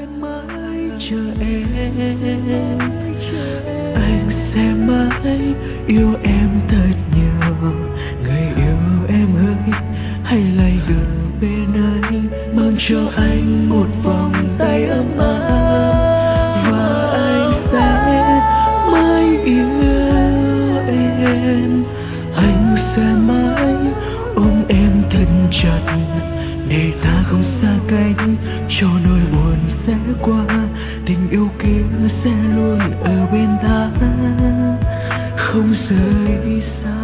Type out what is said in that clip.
mãi chờ em, anh sẽ mãi yêu em thật nhiều. Người yêu em ơi, hãy lại gần bên anh, mang cho anh một vòng tay ấm áp, và anh sẽ mãi yêu em. Anh sẽ mãi ôm em thật chặt, để ta không xa cách, cho nỗi buồn sẽ qua, tình yêu kia sẽ luôn ở bên ta, không rời xa.